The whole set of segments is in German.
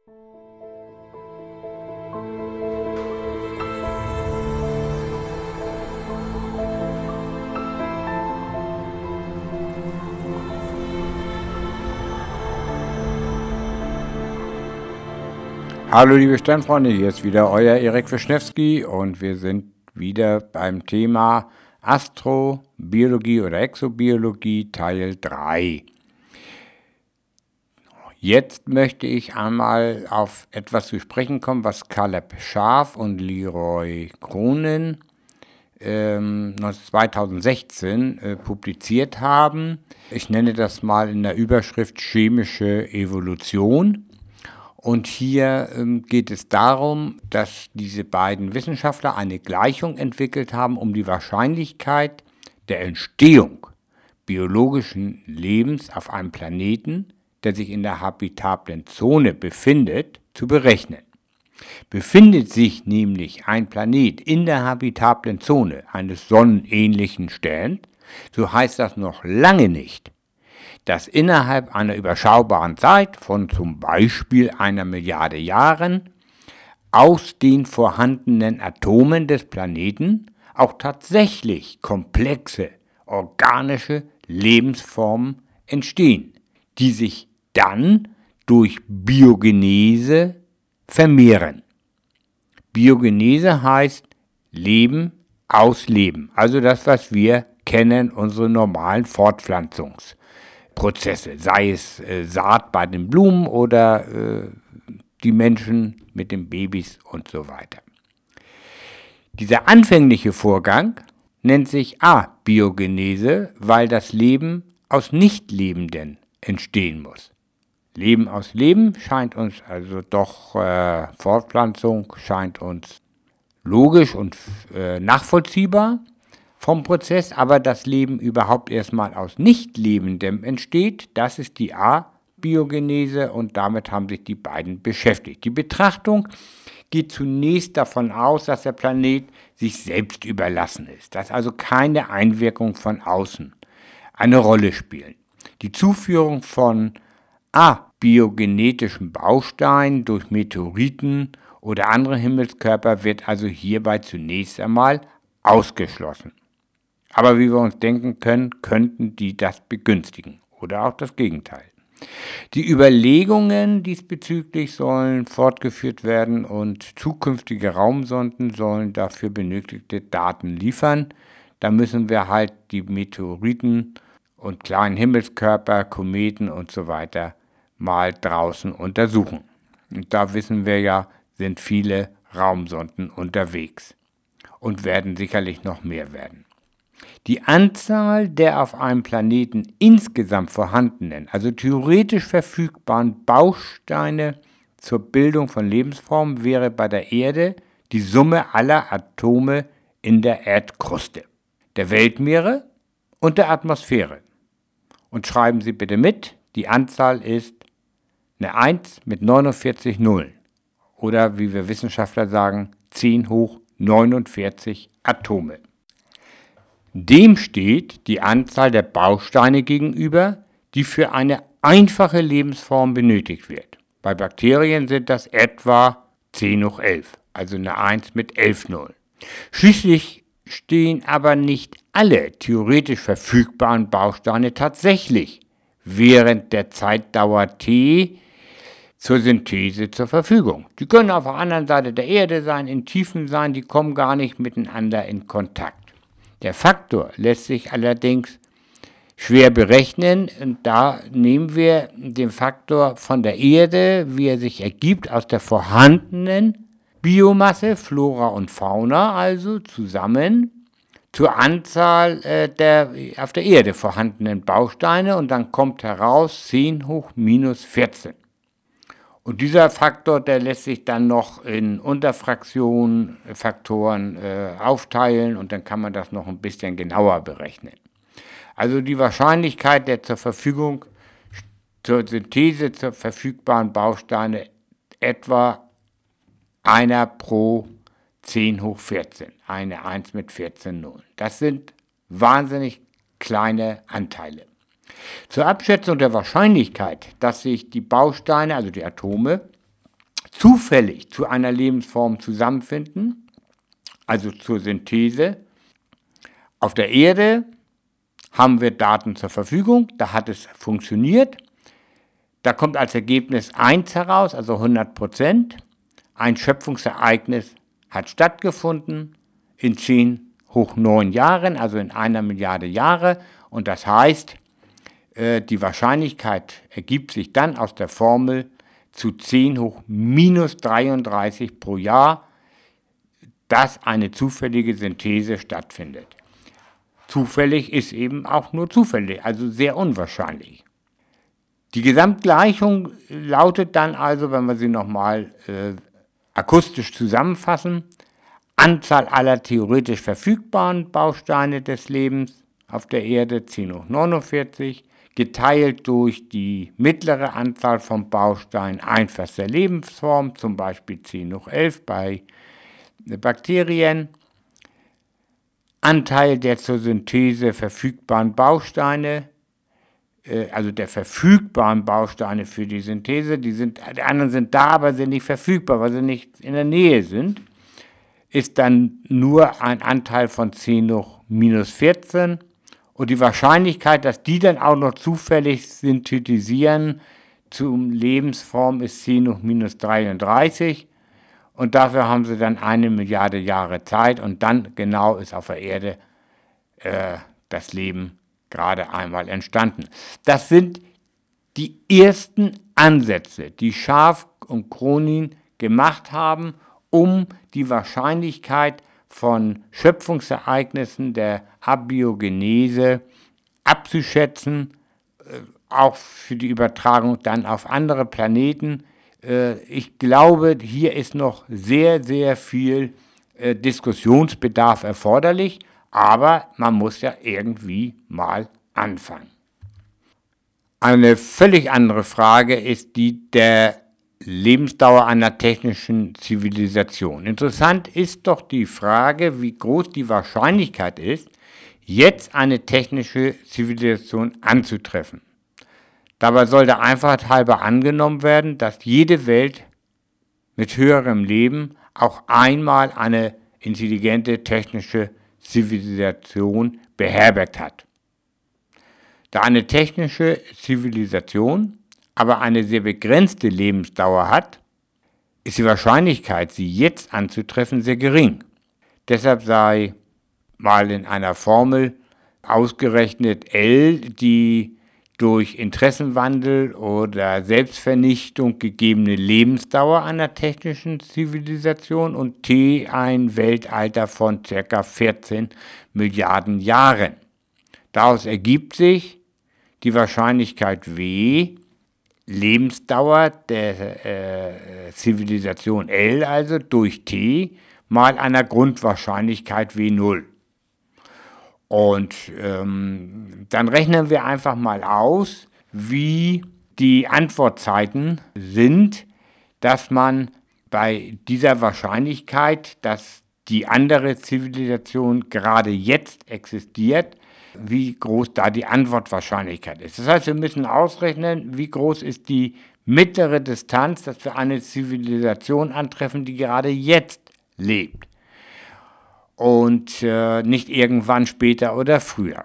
Hallo liebe Sternfreunde, hier ist wieder euer Erik Wischnewski und wir sind wieder beim Thema Astrobiologie oder Exobiologie Teil 3. Jetzt möchte ich einmal auf etwas zu sprechen kommen, was Caleb Scharf und Leroy Cronin 2016 publiziert haben. Ich nenne das mal in der Überschrift chemische Evolution. Und hier geht es darum, dass diese beiden Wissenschaftler eine Gleichung entwickelt haben, um die Wahrscheinlichkeit der Entstehung biologischen Lebens auf einem Planeten, der sich in der habitablen Zone befindet, zu berechnen. Befindet sich nämlich ein Planet in der habitablen Zone eines sonnenähnlichen Sterns, so heißt das noch lange nicht, dass innerhalb einer überschaubaren Zeit von zum Beispiel 1 Milliarde Jahren aus den vorhandenen Atomen des Planeten auch tatsächlich komplexe organische Lebensformen entstehen, die sich dann durch Biogenese vermehren. Biogenese heißt Leben aus Leben, also das, was wir kennen, unsere normalen Fortpflanzungsprozesse, sei es Saat bei den Blumen oder die Menschen mit den Babys und so weiter. Dieser anfängliche Vorgang nennt sich Abiogenese, weil das Leben aus Nichtlebenden entstehen muss. Leben aus Leben scheint uns also doch, Fortpflanzung scheint uns logisch und nachvollziehbar vom Prozess, aber das Leben überhaupt erstmal aus Nichtlebendem entsteht, das ist die Abiogenese und damit haben sich die beiden beschäftigt. Die Betrachtung geht zunächst davon aus, dass der Planet sich selbst überlassen ist, dass also keine Einwirkung von außen eine Rolle spielt. Die Zuführung von abiogenetischen Bausteinen durch Meteoriten oder andere Himmelskörper wird also hierbei zunächst einmal ausgeschlossen. Aber wie wir uns denken können, könnten die das begünstigen oder auch das Gegenteil. Die Überlegungen diesbezüglich sollen fortgeführt werden und zukünftige Raumsonden sollen dafür benötigte Daten liefern. Da müssen wir halt die Meteoriten und kleinen Himmelskörper, Kometen und so weiter mal draußen untersuchen. Und da wissen wir ja, sind viele Raumsonden unterwegs und werden sicherlich noch mehr werden. Die Anzahl der auf einem Planeten insgesamt vorhandenen, also theoretisch verfügbaren Bausteine zur Bildung von Lebensformen wäre bei der Erde die Summe aller Atome in der Erdkruste, der Weltmeere und der Atmosphäre. Und schreiben Sie bitte mit, die Anzahl ist eine 1 mit 49 Nullen oder wie wir Wissenschaftler sagen, 10 hoch 49 Atome. Dem steht die Anzahl der Bausteine gegenüber, die für eine einfache Lebensform benötigt wird. Bei Bakterien sind das etwa 10 hoch 11, also eine 1 mit 11 Nullen. Schließlich stehen aber nicht alle theoretisch verfügbaren Bausteine tatsächlich während der Zeitdauer T zur Synthese zur Verfügung. Die können auf der anderen Seite der Erde sein, in Tiefen sein, die kommen gar nicht miteinander in Kontakt. Der Faktor lässt sich allerdings schwer berechnen und da nehmen wir den Faktor von der Erde, wie er sich ergibt aus der vorhandenen Biomasse, Flora und Fauna, also zusammen zur Anzahl der auf der Erde vorhandenen Bausteine und dann kommt heraus 10 hoch minus 14. Und dieser Faktor, der lässt sich dann noch in Unterfraktionen, Faktoren aufteilen und dann kann man das noch ein bisschen genauer berechnen. Also die Wahrscheinlichkeit der zur Synthese zur verfügbaren Bausteine etwa einer pro 10 hoch 14, eine 1 mit 14 Nullen. Das sind wahnsinnig kleine Anteile. Zur Abschätzung der Wahrscheinlichkeit, dass sich die Bausteine, also die Atome, zufällig zu einer Lebensform zusammenfinden, also zur Synthese. Auf der Erde haben wir Daten zur Verfügung, da hat es funktioniert. Da kommt als Ergebnis 1 heraus, also 100%. Ein Schöpfungsereignis hat stattgefunden in 10 hoch 9 Jahren, also in 1 Milliarde Jahre. Und das heißt, die Wahrscheinlichkeit ergibt sich dann aus der Formel zu 10 hoch minus 33 pro Jahr, dass eine zufällige Synthese stattfindet. Zufällig ist eben auch nur zufällig, also sehr unwahrscheinlich. Die Gesamtgleichung lautet dann also, wenn wir sie nochmal akustisch zusammenfassen, Anzahl aller theoretisch verfügbaren Bausteine des Lebens auf der Erde 10 hoch 49, geteilt durch die mittlere Anzahl von Bausteinen einfachster Lebensform, zum Beispiel 10 hoch 11 bei Bakterien, Anteil der zur Synthese verfügbaren Bausteine, also der verfügbaren Bausteine für die Synthese, die anderen sind da, aber sind nicht verfügbar, weil sie nicht in der Nähe sind, ist dann nur ein Anteil von 10 hoch minus 14 und die Wahrscheinlichkeit, dass die dann auch noch zufällig synthetisieren zum Lebensform ist 10 hoch minus 33 und dafür haben sie dann 1 Milliarde Jahre Zeit und dann genau ist auf der Erde das Leben gerade einmal entstanden. Das sind die ersten Ansätze, die Schaaf und Cronin gemacht haben, um die Wahrscheinlichkeit von Schöpfungsereignissen der Abiogenese abzuschätzen, auch für die Übertragung dann auf andere Planeten. Ich glaube, hier ist noch sehr, sehr viel Diskussionsbedarf erforderlich, aber man muss ja irgendwie mal anfangen. Eine völlig andere Frage ist die der Lebensdauer einer technischen Zivilisation. Interessant ist doch die Frage, wie groß die Wahrscheinlichkeit ist, jetzt eine technische Zivilisation anzutreffen. Dabei soll der Einfachheit halber angenommen werden, dass jede Welt mit höherem Leben auch einmal eine intelligente technische Zivilisation beherbergt hat. Da eine technische Zivilisation aber eine sehr begrenzte Lebensdauer hat, ist die Wahrscheinlichkeit, sie jetzt anzutreffen, sehr gering. Deshalb sei mal in einer Formel ausgerechnet L die durch Interessenwandel oder Selbstvernichtung gegebene Lebensdauer einer technischen Zivilisation und T ein Weltalter von ca. 14 Milliarden Jahren. Daraus ergibt sich die Wahrscheinlichkeit W, Lebensdauer der Zivilisation L, also durch T, mal einer Grundwahrscheinlichkeit W0. Und dann rechnen wir einfach mal aus, wie die Antwortzeiten sind, dass man bei dieser Wahrscheinlichkeit, dass die andere Zivilisation gerade jetzt existiert, wie groß da die Antwortwahrscheinlichkeit ist. Das heißt, wir müssen ausrechnen, wie groß ist die mittlere Distanz, dass wir eine Zivilisation antreffen, die gerade jetzt lebt. Und nicht irgendwann später oder früher.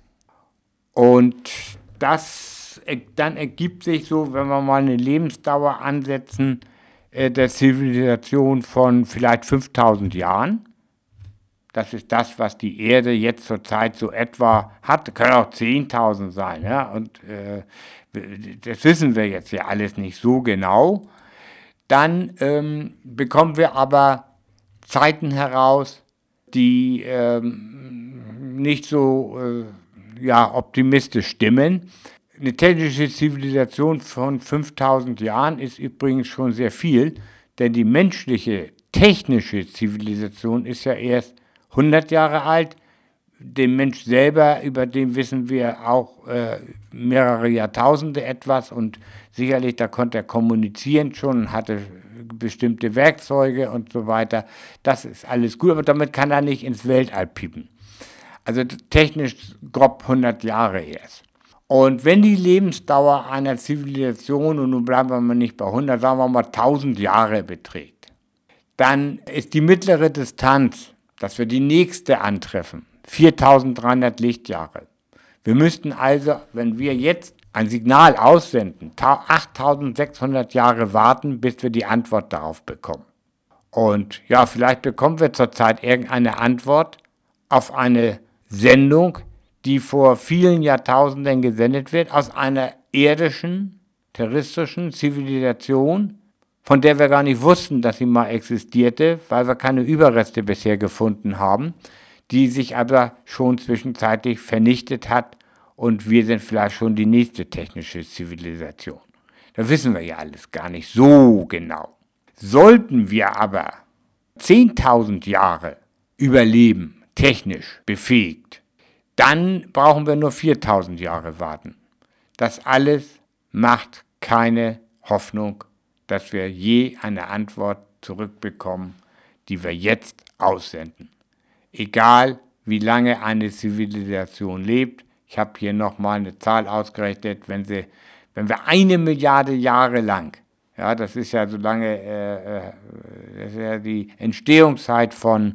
Und das dann ergibt sich so, wenn wir mal eine Lebensdauer ansetzen, der Zivilisation von vielleicht 5000 Jahren. Das ist das, was die Erde jetzt zurzeit so etwa hat. Können auch 10.000 sein. Ja? Und das wissen wir jetzt ja alles nicht so genau. Dann bekommen wir aber Zeiten heraus, die nicht so optimistisch stimmen. Eine technische Zivilisation von 5000 Jahren ist übrigens schon sehr viel, denn die menschliche technische Zivilisation ist ja erst 100 Jahre alt. Den Mensch selber, über den wissen wir auch mehrere Jahrtausende etwas und sicherlich, da konnte er kommunizieren schon und hatte bestimmte Werkzeuge und so weiter. Das ist alles gut, aber damit kann er nicht ins Weltall piepen. Also technisch grob 100 Jahre erst. Und wenn die Lebensdauer einer Zivilisation, und nun bleiben wir mal nicht bei 100, sagen wir mal 1000 Jahre beträgt, dann ist die mittlere Distanz, dass wir die nächste antreffen, 4300 Lichtjahre. Wir müssten also, wenn wir jetzt ein Signal aussenden, 8600 Jahre warten, bis wir die Antwort darauf bekommen. Und ja, vielleicht bekommen wir zurzeit irgendeine Antwort auf eine Sendung, die vor vielen Jahrtausenden gesendet wird, aus einer irdischen, terrestrischen Zivilisation, von der wir gar nicht wussten, dass sie mal existierte, weil wir keine Überreste bisher gefunden haben, die sich aber schon zwischenzeitlich vernichtet hat und wir sind vielleicht schon die nächste technische Zivilisation. Da wissen wir ja alles gar nicht so genau. Sollten wir aber 10.000 Jahre überleben, technisch befähigt, dann brauchen wir nur 4.000 Jahre warten. Das alles macht keine Hoffnung, dass wir je eine Antwort zurückbekommen, die wir jetzt aussenden. Egal, wie lange eine Zivilisation lebt, ich habe hier nochmal eine Zahl ausgerechnet, wenn wir 1 Milliarde Jahre lang, ja, das ist ja so lange, das ist ja die Entstehungszeit von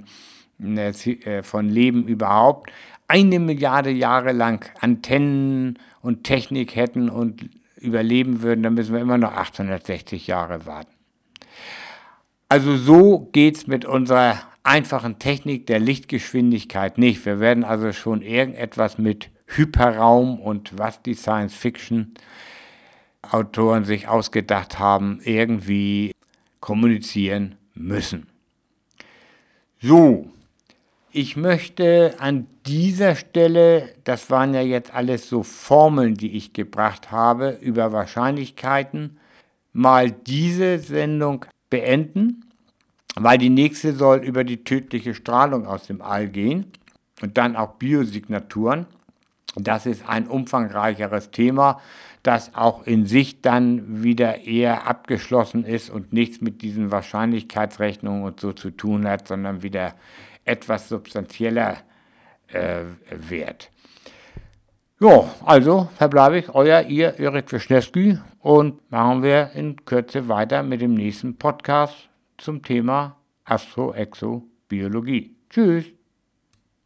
Leben überhaupt, 1 Milliarde Jahre lang Antennen und Technik hätten und überleben würden, dann müssen wir immer noch 860 Jahre warten. Also so geht es mit unserer einfachen Technik der Lichtgeschwindigkeit nicht. Wir werden also schon irgendetwas mit Hyperraum und was die Science-Fiction-Autoren sich ausgedacht haben, irgendwie kommunizieren müssen. So, ich möchte an dieser Stelle, das waren ja jetzt alles so Formeln, die ich gebracht habe über Wahrscheinlichkeiten, mal diese Sendung beenden, weil die nächste soll über die tödliche Strahlung aus dem All gehen und dann auch Biosignaturen. Das ist ein umfangreicheres Thema, das auch in sich dann wieder eher abgeschlossen ist und nichts mit diesen Wahrscheinlichkeitsrechnungen und so zu tun hat, sondern wieder etwas substanzieller wird. Ja, also verbleibe ich, ihr Erik Wischnewski, und machen wir in Kürze weiter mit dem nächsten Podcast zum Thema Astroexobiologie. Tschüss!